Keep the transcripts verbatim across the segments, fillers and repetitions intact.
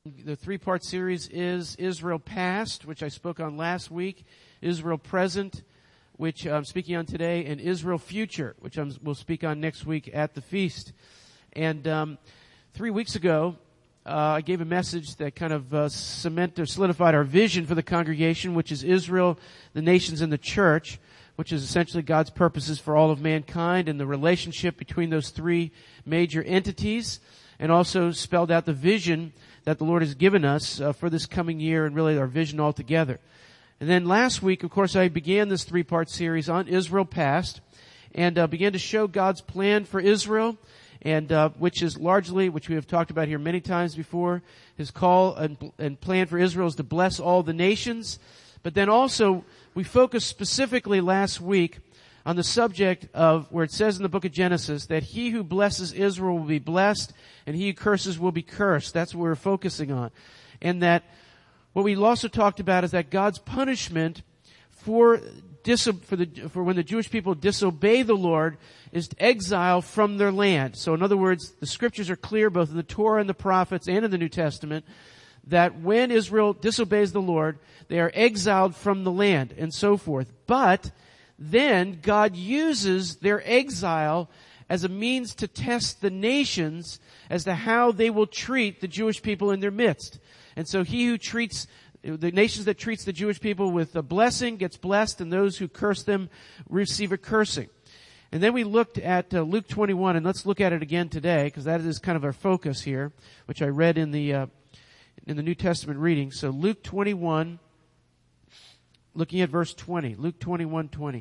The three-part series is Israel Past, which I spoke on last week, Israel Present, which I'm speaking on today, and Israel Future, which I'm, we'll speak on next week at the feast. And um, three weeks ago, uh, I gave a message that kind of uh, cemented or solidified our vision for the congregation, which is Israel, the nations, and the church, which is essentially God's purposes for all of mankind and the relationship between those three major entities, and also spelled out the vision that the Lord has given us uh, for this coming year and really our vision altogether. And then last week, of course, I began this three-part series on Israel Past and uh, began to show God's plan for Israel, and uh, which is largely, which we have talked about here many times before, His call and, and plan for Israel is to bless all the nations. But then also, we focused specifically last week on the subject of where it says in the book of Genesis that he who blesses Israel will be blessed and he who curses will be cursed. That's what we're focusing on. And that what we also talked about is that God's punishment for diso- for the for when the Jewish people disobey the Lord is exile from their land. So in other words, the scriptures are clear both in the Torah and the prophets and in the New Testament that when Israel disobeys the Lord, they are exiled from the land and so forth. But then God uses their exile as a means to test the nations as to how they will treat the Jewish people in their midst. And so he who treats, the nations that treats the Jewish people with a blessing gets blessed, and those who curse them receive a cursing. And then we looked at uh, Luke twenty-one, and let's look at it again today, because that is kind of our focus here, which I read in the, uh, in the New Testament reading. So Luke twenty-one, looking at verse twenty, Luke twenty-one twenty.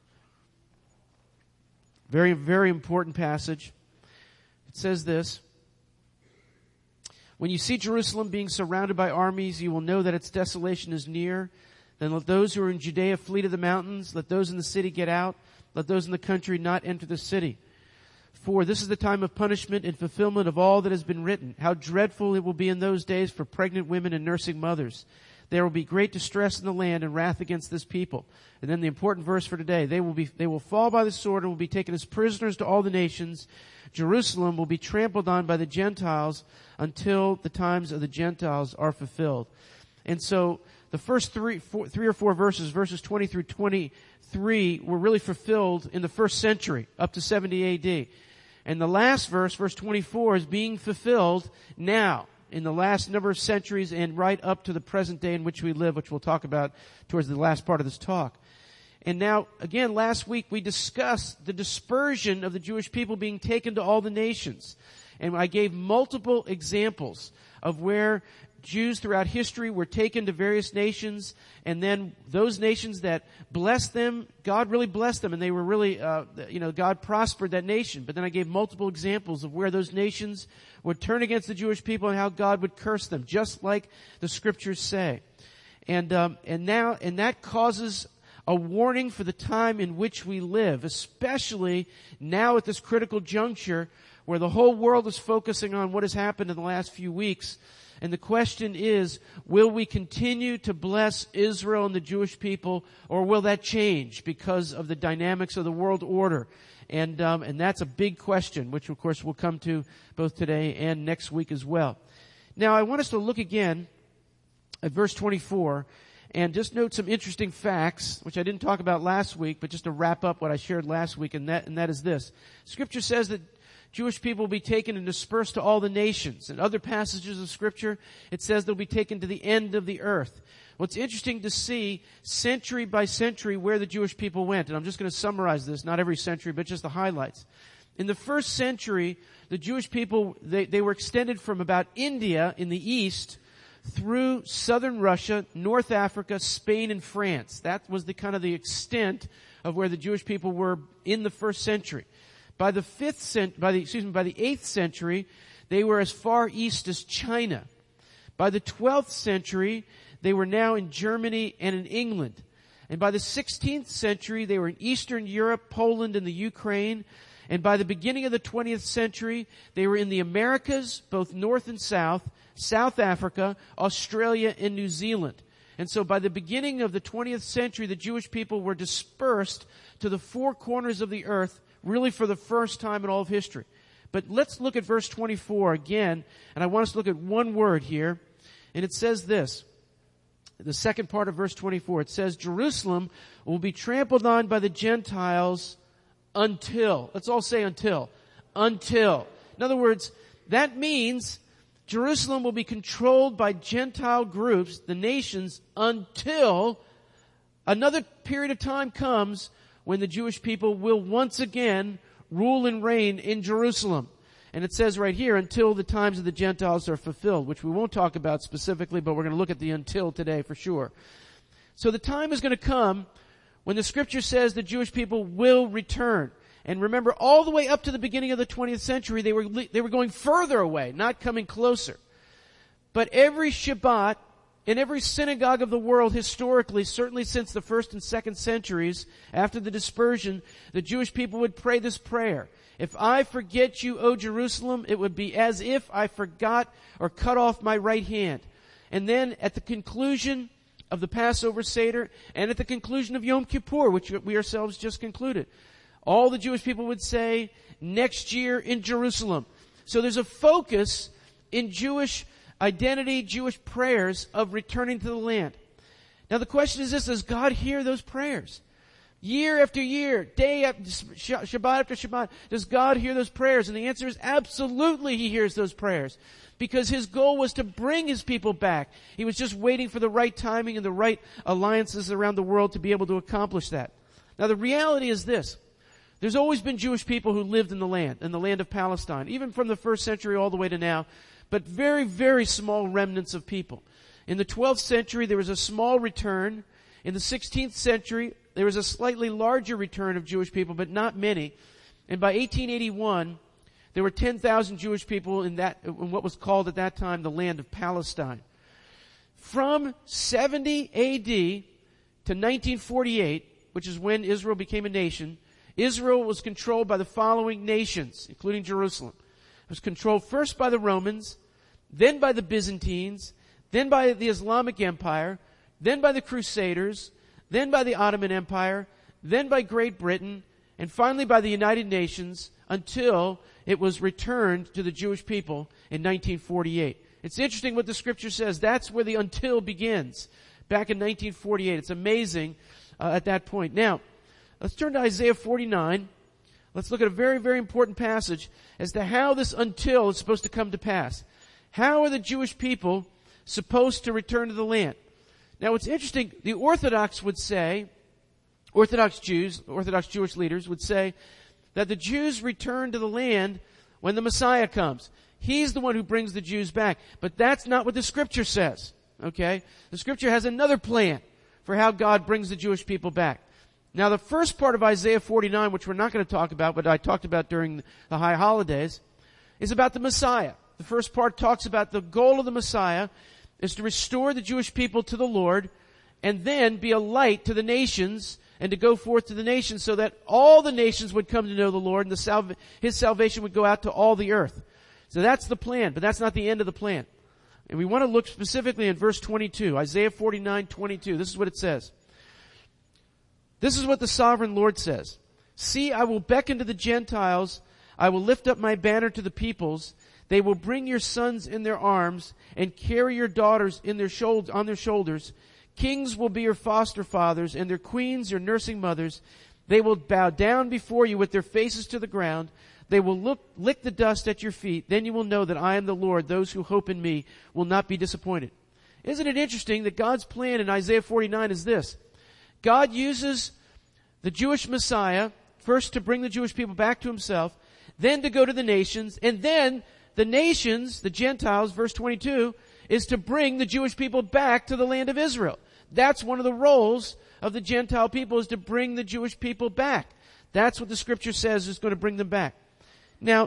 Very, very important passage. It says this: when you see Jerusalem being surrounded by armies, you will know that its desolation is near. Then let those who are in Judea flee to the mountains. Let those in the city get out. Let those in the country not enter the city. For this is the time of punishment and fulfillment of all that has been written. How dreadful it will be in those days for pregnant women and nursing mothers. There will be great distress in the land and wrath against this people. And then the important verse for today: they will be, they will fall by the sword and will be taken as prisoners to all the nations. Jerusalem will be trampled on by the Gentiles until the times of the Gentiles are fulfilled. And so the first three, four, three or four verses, verses twenty through twenty-three, were really fulfilled in the first century, up to seventy A D. And the last verse, verse twenty-four, is being fulfilled now, in the last number of centuries and right up to the present day in which we live, which we'll talk about towards the last part of this talk. And now, again, last week we discussed the dispersion of the Jewish people being taken to all the nations. And I gave multiple examples of where Jews throughout history were taken to various nations, and then those nations that blessed them, God really blessed them, and they were really, uh, you know, God prospered that nation. But then I gave multiple examples of where those nations would turn against the Jewish people and how God would curse them, just like the scriptures say. And um, and now, and that causes a warning for the time in which we live, especially now at this critical juncture where the whole world is focusing on what has happened in the last few weeks. And the question is, will we continue to bless Israel and the Jewish people, or will that change because of the dynamics of the world order? And um, and that's a big question, which of course we'll come to both today and next week as well. Now I want us to look again at verse twenty-four and just note some interesting facts, which I didn't talk about last week, but just to wrap up what I shared last week, and that and that is this. Scripture says that Jewish people will be taken and dispersed to all the nations. In other passages of Scripture, it says they'll be taken to the end of the earth. Well, it's interesting to see century by century where the Jewish people went. And I'm just going to summarize this, not every century, but just the highlights. In the first century, the Jewish people, they, they were extended from about India in the east through southern Russia, North Africa, Spain, and France. That was the kind of the extent of where the Jewish people were in the first century. By the fifth cent, by the, excuse me, by the eighth century, they were as far east as China. By the twelfth century, they were now in Germany and in England. And by the sixteenth century, they were in Eastern Europe, Poland, and the Ukraine. And by the beginning of the twentieth century, they were in the Americas, both North and South, South Africa, Australia, and New Zealand. And so by the beginning of the twentieth century, the Jewish people were dispersed to the four corners of the earth, really for the first time in all of history. But let's look at verse twenty-four again, and I want us to look at one word here, And it says this, the second part of verse twenty-four, it says, Jerusalem will be trampled on by the Gentiles until, let's all say until, until. In other words, that means Jerusalem will be controlled by Gentile groups, the nations, until another period of time comes when the Jewish people will once again rule and reign in Jerusalem. And it says right here, until the times of the Gentiles are fulfilled, which we won't talk about specifically, but we're going to look at the until today for sure. So the time is going to come when the scripture says the Jewish people will return. And remember, all the way up to the beginning of the twentieth century, they were, they were going further away, not coming closer. But every Shabbat, in every synagogue of the world historically, certainly since the first and second centuries, after the dispersion, the Jewish people would pray this prayer. If I forget you, O Jerusalem, it would be as if I forgot or cut off my right hand. And then at the conclusion of the Passover Seder and at the conclusion of Yom Kippur, which we ourselves just concluded, all the Jewish people would say, next year in Jerusalem. So there's a focus in Jewish identity, Jewish prayers of returning to the land. Now the question is this, does God hear those prayers? Year after year, day after Shabbat after Shabbat, does God hear those prayers? And the answer is absolutely He hears those prayers. Because His goal was to bring His people back. He was just waiting for the right timing and the right alliances around the world to be able to accomplish that. Now the reality is this. There's always been Jewish people who lived in the land, in the land of Palestine, even from the first century all the way to now, but very, very small remnants of people. In the twelfth century, there was a small return. In the sixteenth century, there was a slightly larger return of Jewish people, but not many. And by eighteen eighty-one, there were ten thousand Jewish people in that, in what was called at that time the land of Palestine. From seventy A D to nineteen forty-eight, which is when Israel became a nation, Israel was controlled by the following nations, including Jerusalem. It was controlled first by the Romans, then by the Byzantines, then by the Islamic Empire, then by the Crusaders, then by the Ottoman Empire, then by Great Britain, and finally by the United Nations, until it was returned to the Jewish people in nineteen forty-eight. It's interesting what the scripture says. That's where the until begins, back in nineteen forty-eight. It's amazing uh, at that point. Now, let's turn to Isaiah forty-nine. Let's look at a very, very important passage as to how this until is supposed to come to pass. How are the Jewish people supposed to return to the land? Now, what's interesting, the Orthodox would say, Orthodox Jews, Orthodox Jewish leaders would say that the Jews return to the land when the Messiah comes. He's the one who brings the Jews back. But that's not what the Scripture says. Okay? The Scripture has another plan for how God brings the Jewish people back. Now, the first part of Isaiah forty-nine, which we're not going to talk about, but I talked about during the high holidays, is about the Messiah. The first part talks about the goal of the Messiah is to restore the Jewish people to the Lord and then be a light to the nations and to go forth to the nations so that all the nations would come to know the Lord and the salva- His salvation would go out to all the earth. So that's the plan, but that's not the end of the plan. And we want to look specifically in verse twenty-two, Isaiah forty-nine twenty-two. This is what it says. This is what the sovereign Lord says. See, I will beckon to the Gentiles. I will lift up my banner to the peoples. They will bring your sons in their arms and carry your daughters in their shoulders, on their shoulders. Kings will be your foster fathers and their queens your nursing mothers. They will bow down before you with their faces to the ground. They will look, lick the dust at your feet. Then you will know that I am the Lord. Those who hope in me will not be disappointed. Isn't it interesting that God's plan in Isaiah forty-nine is this? God uses the Jewish Messiah first to bring the Jewish people back to Himself, then to go to the nations, and then the nations, the Gentiles, verse twenty-two, is to bring the Jewish people back to the land of Israel. That's one of the roles of the Gentile people, is to bring the Jewish people back. That's what the Scripture says is going to bring them back. Now,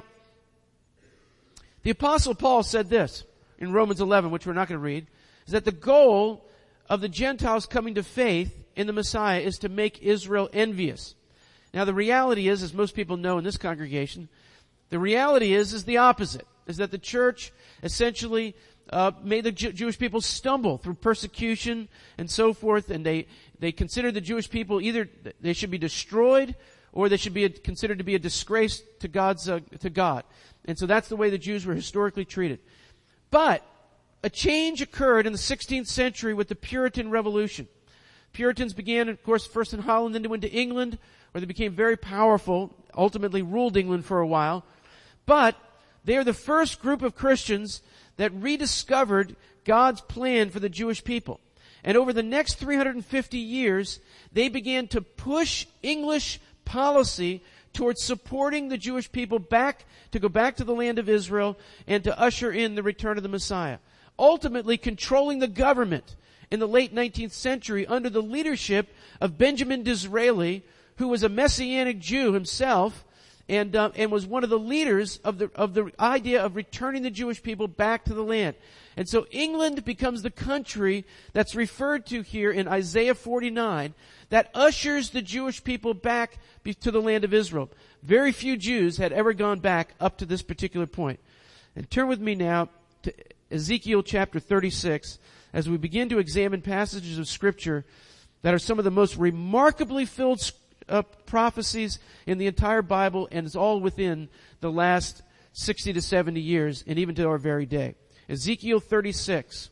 the Apostle Paul said this in Romans eleven, which we're not going to read, is that the goal of the Gentiles coming to faith in the Messiah is to make Israel envious. Now the reality is, as most people know in this congregation, the reality is, is the opposite, is that the church essentially uh, made the Jew- Jewish people stumble through persecution and so forth, and they, they considered the Jewish people either they should be destroyed or they should be a, considered to be a disgrace to God's, uh, to God. And so that's the way the Jews were historically treated. But a change occurred in the sixteenth century with the Puritan Revolution. Puritans began, of course, first in Holland, then they went to England, where they became very powerful, ultimately ruled England for a while. But they are the first group of Christians that rediscovered God's plan for the Jewish people. And over the next three hundred fifty years, they began to push English policy towards supporting the Jewish people back, to go back to the land of Israel and to usher in the return of the Messiah. Ultimately controlling the government in the late nineteenth century under the leadership of Benjamin Disraeli, who was a Messianic Jew himself, and uh, and was one of the leaders of the of the idea of returning the Jewish people back to the land. And so England becomes the country that's referred to here in Isaiah forty-nine that ushers the Jewish people back to the land of Israel. Very few Jews had ever gone back up to this particular point. And turn with me now to Ezekiel chapter thirty-six as we begin to examine passages of Scripture that are some of the most remarkably filled uh, prophecies in the entire Bible, and it's all within the last sixty to seventy years and even to our very day. Ezekiel thirty-six.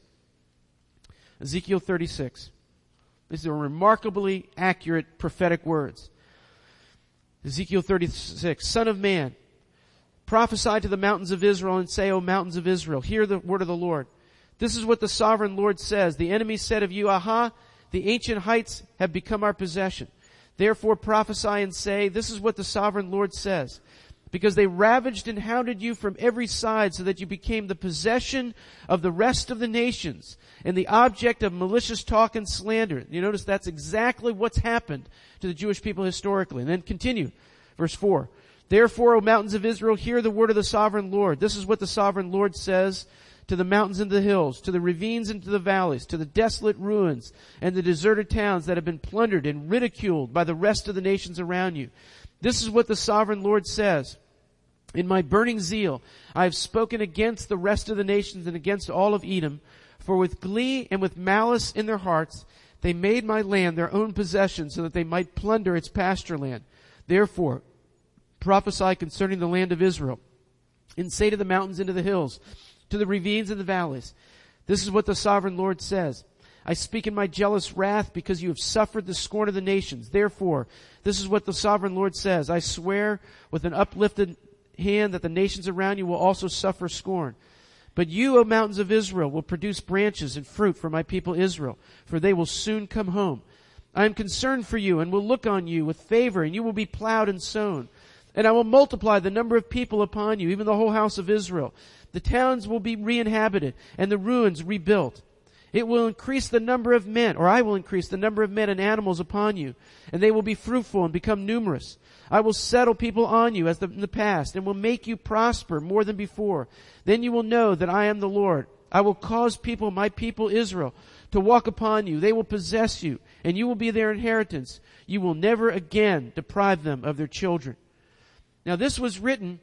Ezekiel thirty-six. These are remarkably accurate prophetic words. Ezekiel thirty-six. Son of man, prophesy to the mountains of Israel and say, O mountains of Israel, hear the word of the Lord. This is what the sovereign Lord says. The enemy said of you, Aha, the ancient heights have become our possession. Therefore prophesy and say, this is what the sovereign Lord says. Because they ravaged and hounded you from every side so that you became the possession of the rest of the nations and the object of malicious talk and slander. You notice that's exactly what's happened to the Jewish people historically. And then continue. Verse four. Therefore, O mountains of Israel, hear the word of the sovereign Lord. This is what the sovereign Lord says to the mountains and the hills, to the ravines and to the valleys, to the desolate ruins and the deserted towns that have been plundered and ridiculed by the rest of the nations around you. This is what the sovereign Lord says. In my burning zeal, I have spoken against the rest of the nations and against all of Edom, for with glee and with malice in their hearts, they made my land their own possession so that they might plunder its pasture land. Therefore, prophesy concerning the land of Israel and say to the mountains and to the hills, to the ravines and the valleys, this is what the sovereign Lord says. I speak in my jealous wrath because you have suffered the scorn of the nations. Therefore, this is what the sovereign Lord says. I swear with an uplifted hand that the nations around you will also suffer scorn. But you, O mountains of Israel, will produce branches and fruit for my people Israel, for they will soon come home. I am concerned for you and will look on you with favor, and you will be plowed and sown. And I will multiply the number of people upon you, even the whole house of Israel. The towns will be re-inhabited and the ruins rebuilt. It will increase the number of men, or I will increase the number of men and animals upon you, and they will be fruitful and become numerous. I will settle people on you as the, in the past, and will make you prosper more than before. Then you will know that I am the Lord. I will cause people, my people Israel, to walk upon you. They will possess you, and you will be their inheritance. You will never again deprive them of their children. Now this was written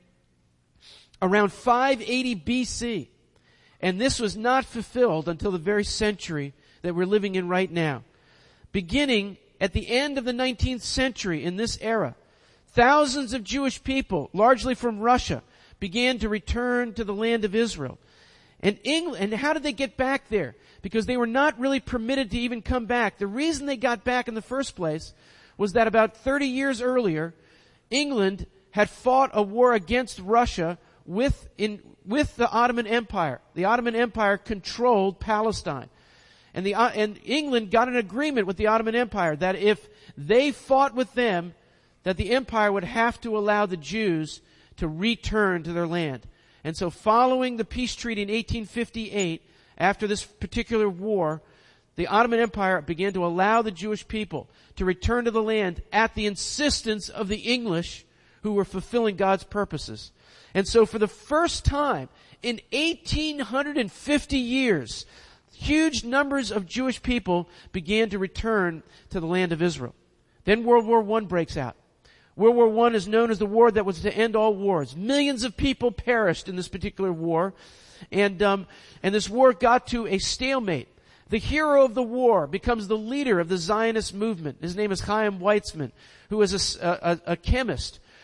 around five eighty B C. And this was not fulfilled until the very century that we're living in right now. Beginning at the end of the nineteenth century in this era, thousands of Jewish people, largely from Russia, began to return to the land of Israel. And England, and how did they get back there? Because they were not really permitted to even come back. The reason they got back in the first place was that about thirty years earlier, England had fought a war against Russia with in with the Ottoman Empire. The Ottoman Empire controlled Palestine. And the uh, and England got an agreement with the Ottoman Empire that if they fought with them, that the empire would have to allow the Jews to return to their land. And so following the peace treaty in eighteen fifty-eight, after this particular war, the Ottoman Empire began to allow the Jewish people to return to the land at the insistence of the English who were fulfilling God's purposes. And so for the first time in eighteen fifty years, huge numbers of Jewish people began to return to the land of Israel. Then World War One breaks out. World War One is known as the war that was to end all wars. Millions of people perished in this particular war. And, um, and this war got to a stalemate. The hero of the war becomes the leader of the Zionist movement. His name is Chaim Weizmann, who is a, a, a chemist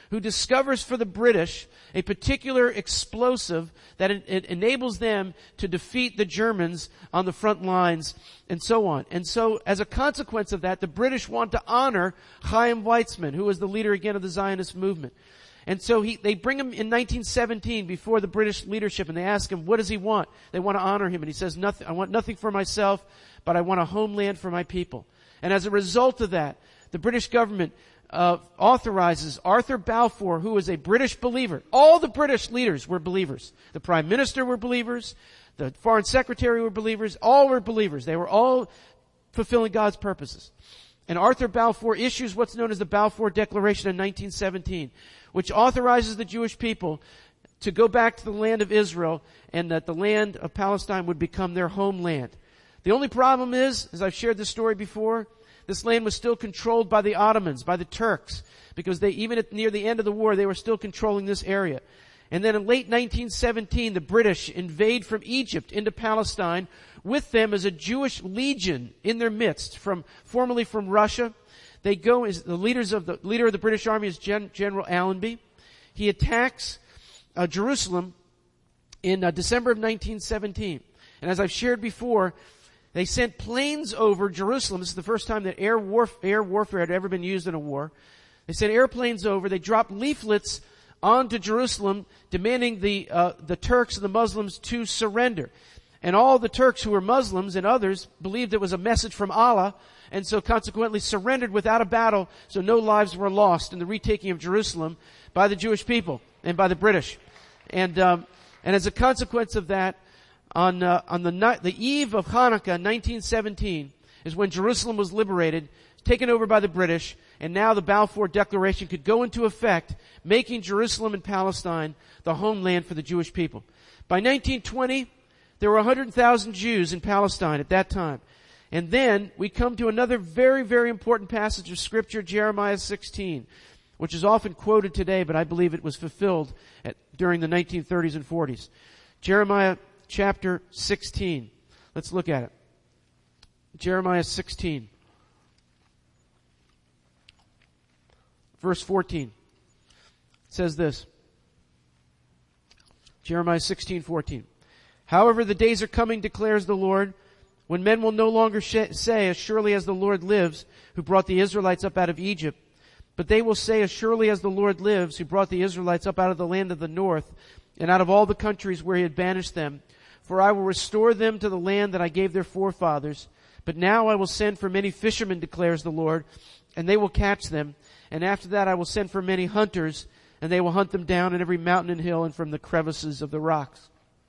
who discovers for the British a particular explosive that it, it enables them to defeat the Germans on the front lines and so on. And so as a consequence of that, the British want to honor Chaim Weizmann, who was the leader again of the Zionist movement. And so he, they bring him in nineteen seventeen before the British leadership, and they ask him, what does he want? They want to honor him, and he says, nothing, I want nothing for myself, but I want a homeland for my people. And as a result of that, the British government uh, authorizes Arthur Balfour, who was a British believer. All the British leaders were believers. The Prime Minister were believers. The Foreign Secretary were believers. All were believers. They were all fulfilling God's purposes. And Arthur Balfour issues what's known as the Balfour Declaration in nineteen seventeen, which authorizes the Jewish people to go back to the land of Israel, and that the land of Palestine would become their homeland. The only problem is, as I've shared this story before, this land was still controlled by the Ottomans, by the Turks, because they, even at near the end of the war, they were still controlling this area. And then in late nineteen seventeen, the British invade from Egypt into Palestine. With them is a Jewish legion in their midst, from formerly from Russia. They go as the leaders of the leader of the British Army is Gen, General Allenby. He attacks uh, Jerusalem in uh, December of nineteen seventeen. And as I've shared before, they sent planes over Jerusalem. This is the first time that air, warf- air warfare had ever been used in a war. They sent airplanes over. They dropped leaflets onto Jerusalem demanding the uh, the Turks and the Muslims to surrender. And all the Turks who were Muslims and others believed it was a message from Allah, and so consequently surrendered without a battle, so no lives were lost in the retaking of Jerusalem by the Jewish people and by the British. And um, and as a consequence of that, on uh, on the night, the eve of Hanukkah, nineteen seventeen, is when Jerusalem was liberated, taken over by the British, and now the Balfour Declaration could go into effect, making Jerusalem and Palestine the homeland for the Jewish people. By nineteen twenty, there were one hundred thousand Jews in Palestine at that time. And then we come to another very, very important passage of Scripture, Jeremiah sixteen, which is often quoted today, but I believe it was fulfilled at, during the nineteen thirties and forties. Jeremiah chapter sixteen. Let's look at it. Jeremiah sixteen. Verse fourteen. It says this. Jeremiah sixteen fourteen. However, the days are coming, declares the Lord, when men will no longer sh- say, as surely as the Lord lives, who brought the Israelites up out of Egypt, but they will say, as surely as the Lord lives, who brought the Israelites up out of the land of the north, and out of all the countries where he had banished them. For I will restore them to the land that I gave their forefathers. But now I will send for many fishermen, declares the Lord, and they will catch them. And after that I will send for many hunters, and they will hunt them down in every mountain and hill and from the crevices of the rocks.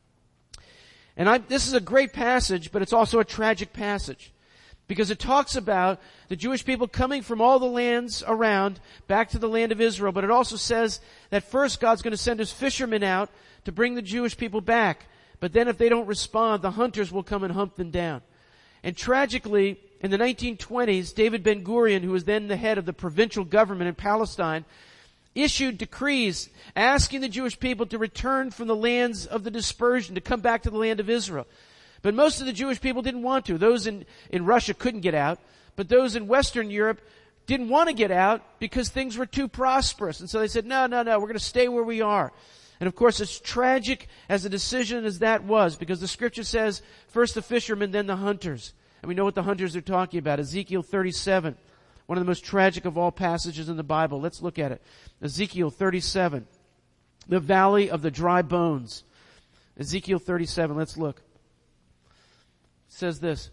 And I, this is a great passage, but it's also a tragic passage. Because it talks about the Jewish people coming from all the lands around back to the land of Israel. But it also says that first God's going to send his fishermen out to bring the Jewish people back. But then if they don't respond, the hunters will come and hunt them down. And tragically, in the nineteen twenties, David Ben-Gurion, who was then the head of the provincial government in Palestine, issued decrees asking the Jewish people to return from the lands of the dispersion, to come back to the land of Israel. But most of the Jewish people didn't want to. Those in, in Russia couldn't get out, but those in Western Europe didn't want to get out because things were too prosperous. And so they said, no, no, no, we're going to stay where we are. And of course, as tragic as a decision as that was, because the scripture says, first the fishermen, then the hunters. And we know what the hunters are talking about. Ezekiel thirty-seven. One of the most tragic of all passages in the Bible. Let's look at it. Ezekiel thirty-seven. The valley of the dry bones. Ezekiel thirty-seven. Let's look. It says this.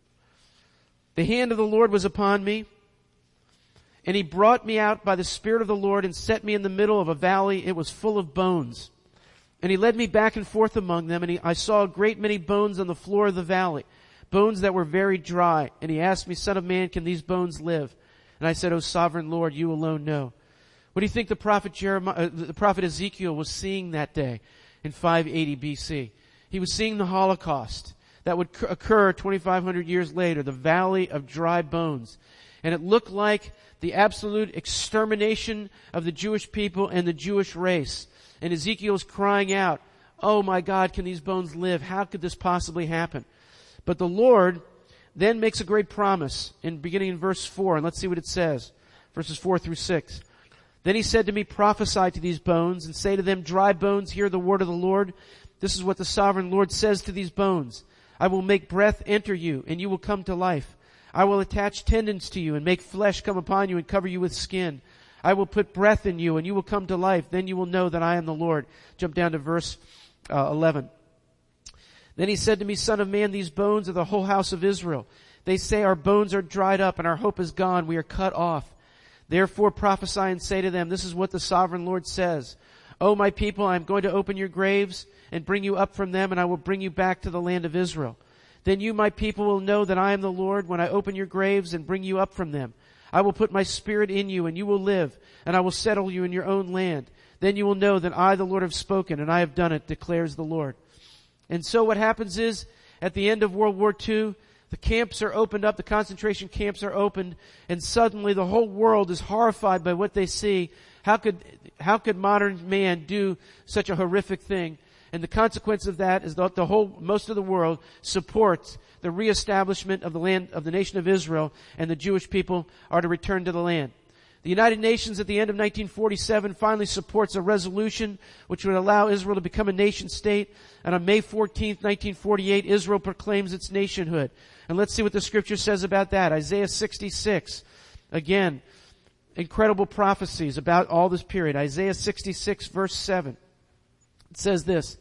The hand of the Lord was upon me, and he brought me out by the Spirit of the Lord and set me in the middle of a valley. It was full of bones. And he led me back and forth among them, and he, I saw a great many bones on the floor of the valley, bones that were very dry. And he asked me, Son of man, can these bones live? And I said, O sovereign Lord, you alone know. What do you think the prophet Jeremiah, uh, the prophet Ezekiel was seeing that day in five eighty B C? He was seeing the Holocaust that would c- occur twenty-five hundred years later, the valley of dry bones. And it looked like the absolute extermination of the Jewish people and the Jewish race. And Ezekiel's crying out, oh my God, can these bones live? How could this possibly happen? But the Lord then makes a great promise in beginning in verse four, and let's see what it says. Verses four through six. Then he said to me, prophesy to these bones and say to them, dry bones, hear the word of the Lord. This is what the sovereign Lord says to these bones. I will make breath enter you and you will come to life. I will attach tendons to you and make flesh come upon you and cover you with skin. I will put breath in you and you will come to life. Then you will know that I am the Lord. Jump down to verse uh, eleven. Then he said to me, son of man, these bones are the whole house of Israel. They say our bones are dried up and our hope is gone. We are cut off. Therefore prophesy and say to them, this is what the sovereign Lord says. O my people, I am going to open your graves and bring you up from them, and I will bring you back to the land of Israel. Then you, my people, will know that I am the Lord when I open your graves and bring you up from them. I will put my spirit in you and you will live, and I will settle you in your own land. Then you will know that I, the Lord, have spoken and I have done it, declares the Lord. And so what happens is, at the end of World War Two, the camps are opened up, the concentration camps are opened, and suddenly the whole world is horrified by what they see. How could, how could modern man do such a horrific thing? And the consequence of that is that the whole, most of the world supports the reestablishment of the land, of the nation of Israel, and the Jewish people are to return to the land. The United Nations at the end of nineteen forty-seven finally supports a resolution which would allow Israel to become a nation state. And on May fourteenth, nineteen forty-eight, Israel proclaims its nationhood. And let's see what the scripture says about that. Isaiah sixty-six. Again, incredible prophecies about all this period. Isaiah sixty-six verse seven. It says this.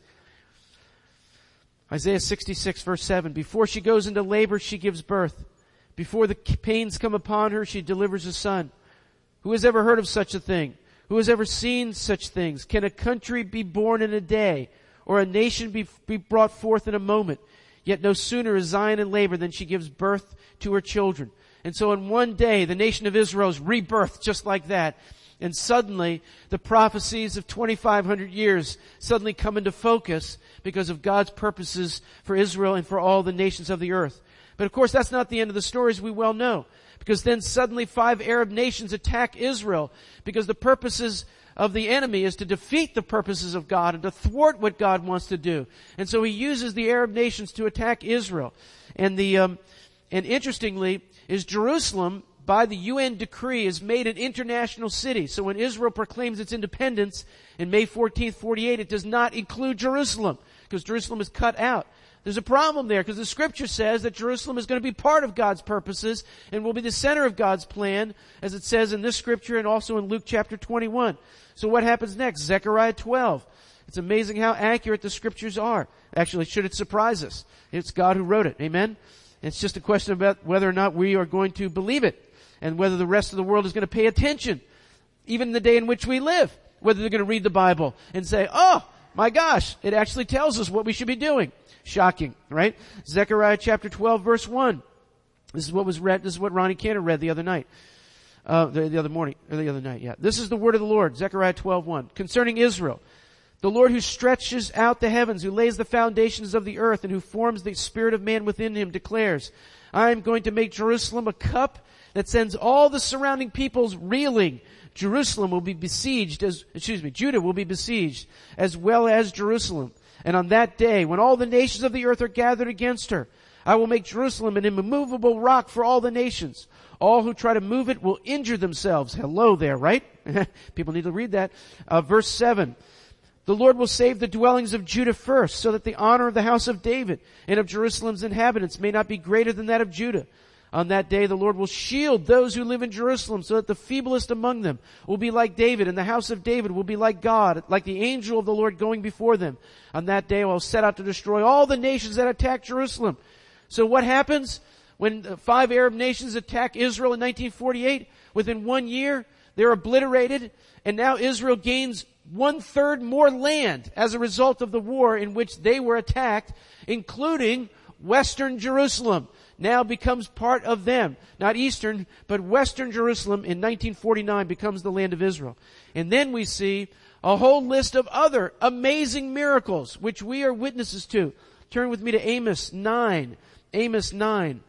Isaiah sixty-six verse seven. Before she goes into labor, she gives birth. Before the pains come upon her, she delivers a son. Who has ever heard of such a thing? Who has ever seen such things? Can a country be born in a day, or a nation be, be brought forth in a moment? Yet no sooner is Zion in labor than she gives birth to her children. And so in one day, the nation of Israel is rebirthed just like that. And suddenly, the prophecies of twenty-five hundred years suddenly come into focus because of God's purposes for Israel and for all the nations of the earth. But of course, that's not the end of the story, as we well know. Because then suddenly five Arab nations attack Israel because the purposes of the enemy is to defeat the purposes of God and to thwart what God wants to do. And so he uses the Arab nations to attack Israel. And the, um, and interestingly, is Jerusalem, by the U N decree, is made an international city. So when Israel proclaims its independence in May fourteenth, forty-eight, it does not include Jerusalem because Jerusalem is cut out. There's a problem there because the scripture says that Jerusalem is going to be part of God's purposes and will be the center of God's plan, as it says in this scripture and also in Luke chapter twenty-one. So what happens next? Zechariah twelve. It's amazing how accurate the scriptures are. Actually, should it surprise us? It's God who wrote it. Amen? It's just a question about whether or not we are going to believe it and whether the rest of the world is going to pay attention, even in the day in which we live, whether they're going to read the Bible and say, oh, my gosh, it actually tells us what we should be doing. Shocking, right? Zechariah chapter twelve verse one. This is what was read, this is what Ronnie Cantor read the other night. Uh, the, the other morning, or the other night, yeah. This is the word of the Lord, Zechariah twelve one. Concerning Israel, the Lord who stretches out the heavens, who lays the foundations of the earth, and who forms the spirit of man within him, declares, I am going to make Jerusalem a cup that sends all the surrounding peoples reeling. Jerusalem will be besieged as, excuse me, Judah will be besieged as well as Jerusalem. And on that day, when all the nations of the earth are gathered against her, I will make Jerusalem an immovable rock for all the nations. All who try to move it will injure themselves. Hello there, right? People need to read that. Uh, verse seven. The Lord will save the dwellings of Judah first, so that the honor of the house of David and of Jerusalem's inhabitants may not be greater than that of Judah. On that day, the Lord will shield those who live in Jerusalem so that the feeblest among them will be like David, and the house of David will be like God, like the angel of the Lord going before them. On that day, I will set out to destroy all the nations that attack Jerusalem. So what happens when five Arab nations attack Israel in nineteen forty-eight? Within one year, they're obliterated, and now Israel gains one-third more land as a result of the war in which they were attacked, including Western Jerusalem. Now becomes part of them. Not Eastern, but Western Jerusalem in nineteen forty-nine becomes the land of Israel. And then we see a whole list of other amazing miracles, which we are witnesses to. Turn with me to Amos nine. Amos nine.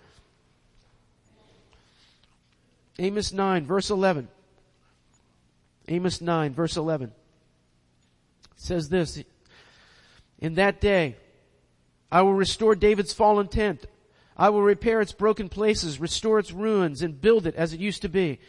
Amos nine, verse eleven. Amos nine, verse eleven. It says this, in that day, I will restore David's fallen tent. I will repair its broken places, restore its ruins, and build it as it used to be.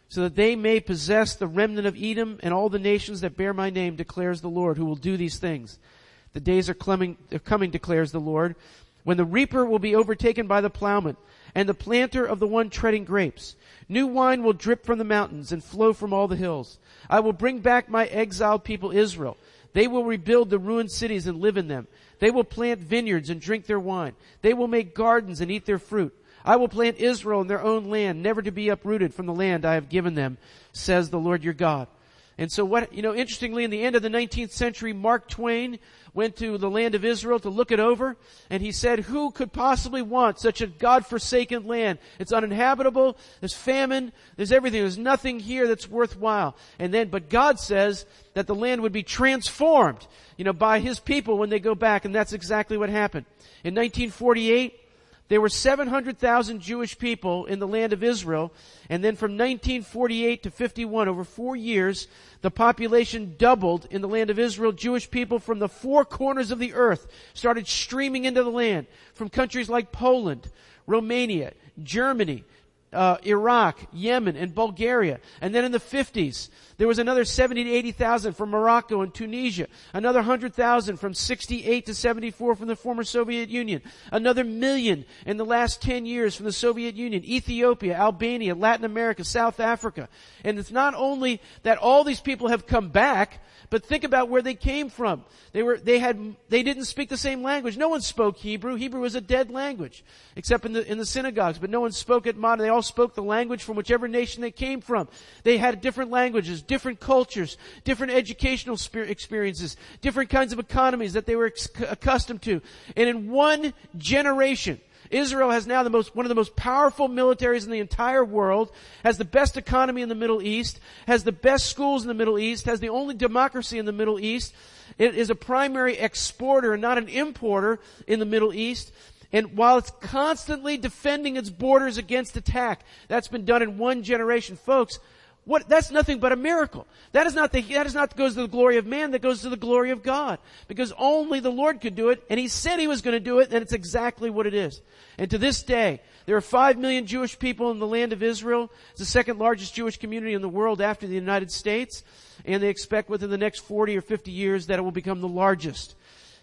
so that they may possess the remnant of Edom and all the nations that bear my name, declares the Lord, who will do these things. The days are coming, are coming, declares the Lord, when the reaper will be overtaken by the plowman, and the planter of the one treading grapes. New wine will drip from the mountains and flow from all the hills. I will bring back my exiled people Israel. They will rebuild the ruined cities and live in them. They will plant vineyards and drink their wine. They will make gardens and eat their fruit. I will plant Israel in their own land, never to be uprooted from the land I have given them, says the Lord your God. And so what, you know, interestingly, in the end of the nineteenth century, Mark Twain went to the land of Israel to look it over, and he said, who could possibly want such a God-forsaken land? It's uninhabitable, there's famine, there's everything, there's nothing here that's worthwhile. And then, but God says that the land would be transformed, you know, by His people when they go back, and that's exactly what happened. In nineteen forty-eight, there were seven hundred thousand Jewish people in the land of Israel, and then from nineteen forty-eight to fifty-one, over four years, the population doubled in the land of Israel. Jewish people from the four corners of the earth started streaming into the land, from countries like Poland, Romania, Germany, uh, Iraq, Yemen, and Bulgaria. And then in the fifties, there was another seventy to eighty thousand from Morocco and Tunisia. Another one hundred thousand from sixty-eight to seventy-four from the former Soviet Union. Another million in the last ten years from the Soviet Union, Ethiopia, Albania, Latin America, South Africa. And it's not only that all these people have come back, but think about where they came from. They were, they had, they didn't speak the same language. No one spoke Hebrew. Hebrew was a dead language, except in the, in the synagogues, but no one spoke it modern. They all spoke the language from whichever nation they came from. They had different languages, different cultures, different educational experiences, different kinds of economies that they were ex- accustomed to. And in one generation, Israel has now the most, one of the most powerful militaries in the entire world, has the best economy in the Middle East, has the best schools in the Middle East, has the only democracy in the Middle East. It is a primary exporter, not an importer in the Middle East. And while it's constantly defending its borders against attack, that's been done in one generation. Folks, what, that's nothing but a miracle. That is not the, that is not goes to the glory of man, that goes to the glory of God. Because only the Lord could do it, and He said He was going to do it, and it's exactly what it is. And to this day, there are five million Jewish people in the land of Israel. It's the second largest Jewish community in the world after the United States. And they expect within the next forty or fifty years that it will become the largest.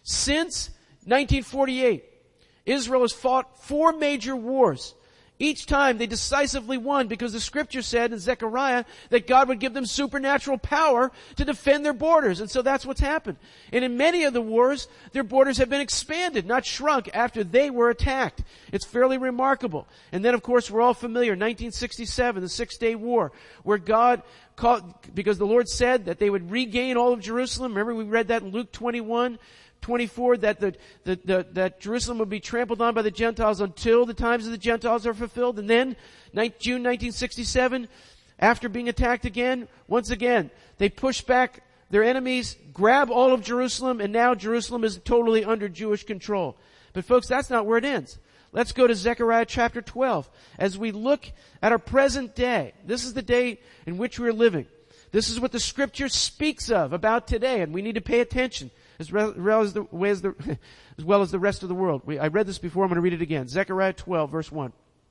Since nineteen forty-eight, Israel has fought four major wars. Each time they decisively won because the scripture said in Zechariah that God would give them supernatural power to defend their borders. And so that's what's happened. And in many of the wars, their borders have been expanded, not shrunk, after they were attacked. It's fairly remarkable. And then, of course, we're all familiar, nineteen sixty-seven, the Six-Day War, where God called, because the Lord said that they would regain all of Jerusalem. Remember, we read that in Luke twenty-one. twenty-four, that the, the, the, that Jerusalem would be trampled on by the Gentiles until the times of the Gentiles are fulfilled. And then, June nineteen sixty-seven, after being attacked again, once again, they push back their enemies, grab all of Jerusalem, and now Jerusalem is totally under Jewish control. But folks, that's not where it ends. Let's go to Zechariah chapter twelve. As we look at our present day, this is the day in which we're living. This is what the scripture speaks of about today, and we need to pay attention. As well as the, as, the, as well as the rest of the world. We, I read this before, I'm going to read it again. Zechariah twelve, verse one.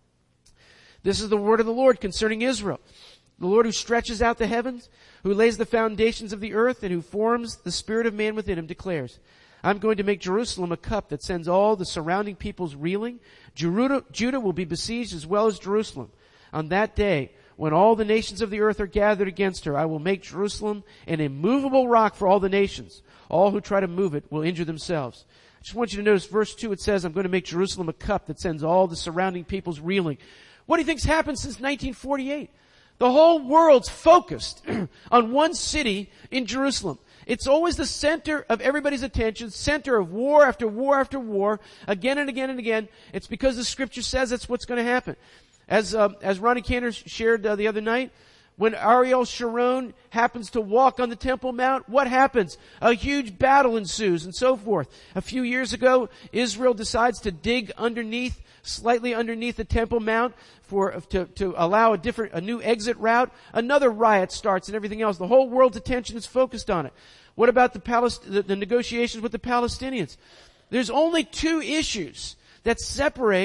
This is the word of the Lord concerning Israel. The Lord who stretches out the heavens, who lays the foundations of the earth, and who forms the spirit of man within him, declares, I'm going to make Jerusalem a cup that sends all the surrounding peoples reeling. Judah, Judah will be besieged as well as Jerusalem. On that day, when all the nations of the earth are gathered against her, I will make Jerusalem an immovable rock for all the nations. All who try to move it will injure themselves. I just want you to notice verse two, it says, I'm going to make Jerusalem a cup that sends all the surrounding peoples reeling. What do you think's happened since nineteen forty-eight? The whole world's focused on one city in Jerusalem. It's always the center of everybody's attention, center of war after war after war, again and again and again. It's because the scripture says that's what's going to happen. As, uh, as Ronnie Cantor shared uh, the other night, when Ariel Sharon happens to walk on the Temple Mount, what happens? A huge battle ensues and so forth. A few years ago, Israel decides to dig underneath, slightly underneath the Temple Mount for, to, to allow a different, a new exit route. Another riot starts and everything else. The whole world's attention is focused on it. What about the, Palest- the, the negotiations with the Palestinians? There's only two issues that separate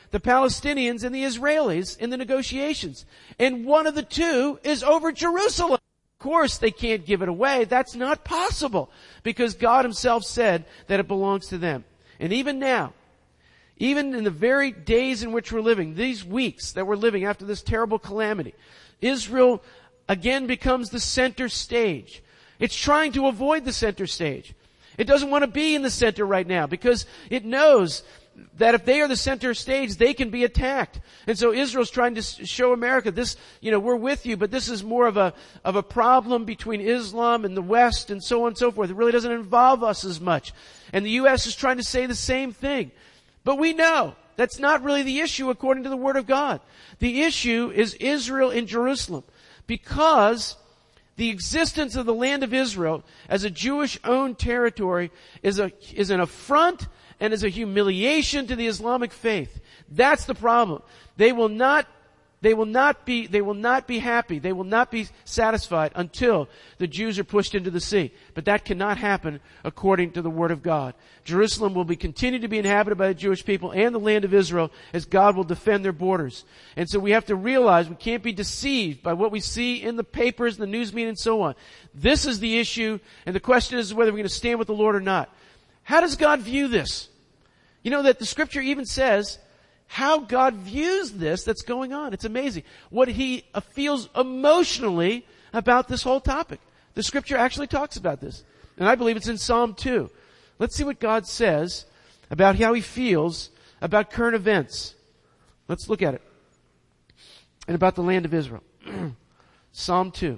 the Palestinians and the Israelis in the negotiations. And one of the two is over Jerusalem. Of course, they can't give it away. That's not possible because God himself said that it belongs to them. And even now, even in the very days in which we're living, these weeks that we're living after this terrible calamity, Israel again becomes the center stage. It's trying to avoid the center stage. It doesn't want to be in the center right now because it knows that if they are the center stage, they can be attacked. And so Israel's trying to show America this, you know, we're with you, but this is more of a, of a problem between Islam and the West and so on and so forth. It really doesn't involve us as much. And the U S is trying to say the same thing. But we know that's not really the issue according to the Word of God. The issue is Israel in Jerusalem because the existence of the land of Israel as a Jewish-owned territory is a, is an affront and is a humiliation to the Islamic faith. That's the problem. They will not, they will not be, they will not be happy. They will not be satisfied until the Jews are pushed into the sea. But that cannot happen according to the Word of God. Jerusalem will be continued to be inhabited by the Jewish people and the land of Israel as God will defend their borders. And so we have to realize we can't be deceived by what we see in the papers, the news media, and so on. This is the issue, and the question is whether we're going to stand with the Lord or not. How does God view this? You know that the scripture even says how God views this that's going on. It's amazing. What he feels emotionally about this whole topic. The scripture actually talks about this. And I believe it's in Psalm two. Let's see what God says about how he feels about current events. Let's look at it. And about the land of Israel. Psalm two.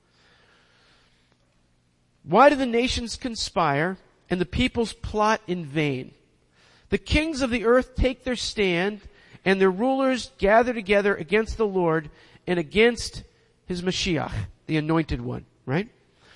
Why do the nations conspire and the peoples plot in vain? The kings of the earth take their stand, and their rulers gather together against the Lord and against his Mashiach, the anointed one, right?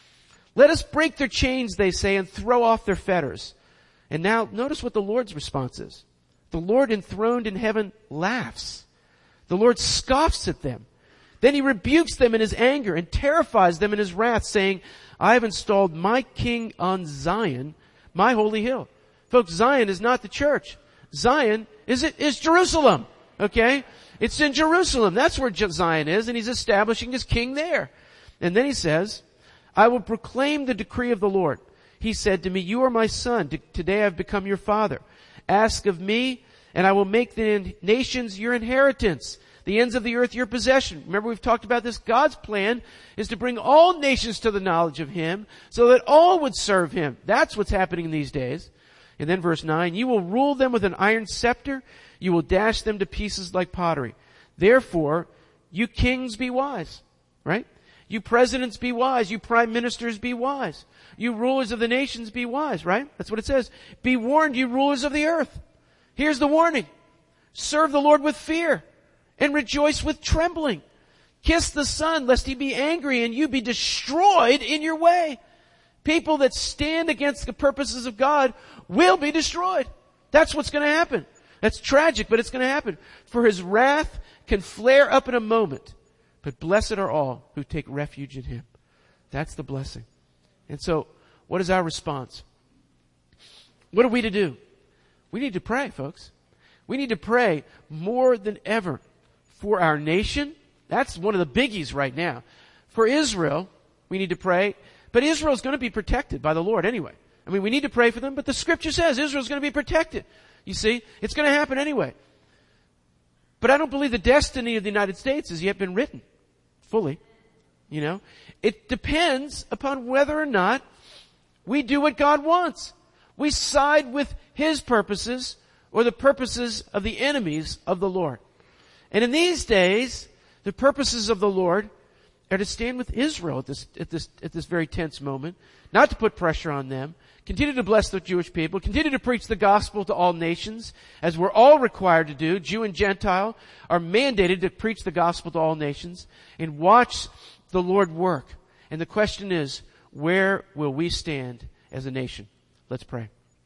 Let us break their chains, they say, and throw off their fetters. And now, notice what the Lord's response is. The Lord enthroned in heaven laughs. The Lord scoffs at them. Then he rebukes them in his anger and terrifies them in his wrath, saying, I have installed my king on Zion, my holy hill. Folks, Zion is not the church. Zion is it is Jerusalem. Okay? It's in Jerusalem. That's where Zion is, and he's establishing his king there. And then he says, I will proclaim the decree of the Lord. He said to me, you are my son. Today I have become your father. Ask of me, and I will make the nations your inheritance, the ends of the earth your possession. Remember, we've talked about this. God's plan is to bring all nations to the knowledge of him so that all would serve him. That's what's happening in these days. And then verse nine, you will rule them with an iron scepter. You will dash them to pieces like pottery. Therefore, you kings be wise, right? You presidents be wise. You prime ministers be wise. You rulers of the nations be wise, right? That's what it says. Be warned, you rulers of the earth. Here's the warning. Serve the Lord with fear and rejoice with trembling. Kiss the Son, lest he be angry and you be destroyed in your way. People that stand against the purposes of God will be destroyed. That's what's going to happen. That's tragic, but it's going to happen. For his wrath can flare up in a moment. But blessed are all who take refuge in him. That's the blessing. And so, what is our response? What are we to do? We need to pray, folks. We need to pray more than ever for our nation. That's one of the biggies right now. For Israel, we need to pray. But Israel is going to be protected by the Lord anyway. I mean, we need to pray for them, but the scripture says Israel is going to be protected. You see, it's going to happen anyway. But I don't believe the destiny of the United States has yet been written fully. You know, it depends upon whether or not we do what God wants. We side with his purposes or the purposes of the enemies of the Lord. And in these days, the purposes of the Lord are to stand with Israel at this, at this, at this very tense moment, not to put pressure on them, continue to bless the Jewish people, continue to preach the gospel to all nations, as we're all required to do. Jew and Gentile are mandated to preach the gospel to all nations and watch the Lord work. And the question is, where will we stand as a nation? Let's pray.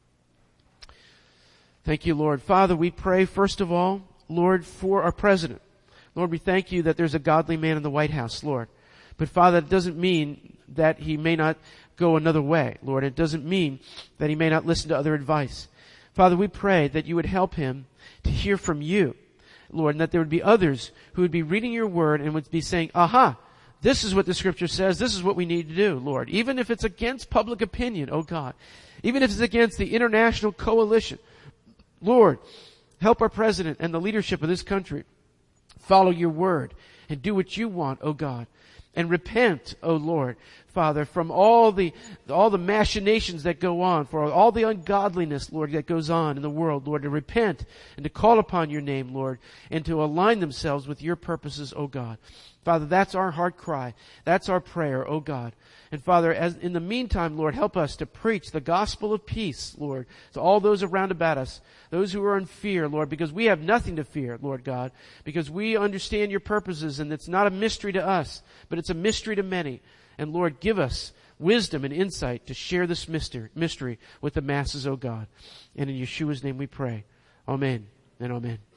Thank you, Lord. Father, we pray first of all, Lord, for our president. Lord, we thank you that there's a godly man in the White House, Lord. But Father, it doesn't mean that he may not go another way, Lord. It doesn't mean that he may not listen to other advice. Father, we pray that you would help him to hear from you Lord, and that there would be others who would be reading your word and would be saying, aha, this is what the scripture says, this is what we need to do, Lord. Even if it's against public opinion, oh God. Even if it's against the international coalition. Lord, help our president and the leadership of this country follow your word and do what you want, oh God. And repent, oh Lord, Father, from all the, all the machinations that go on, for all the ungodliness, Lord, that goes on in the world, Lord, to repent and to call upon your name, Lord, and to align themselves with your purposes, oh God. Father, that's our heart cry. That's our prayer, oh God. And Father, as in the meantime, Lord, help us to preach the gospel of peace, Lord, to all those around about us, those who are in fear, Lord, because we have nothing to fear, Lord God, because we understand your purposes, and it's not a mystery to us, but it's a mystery to many. And Lord, give us wisdom and insight to share this mystery, mystery with the masses, oh God. And in Yeshua's name we pray. Amen and amen.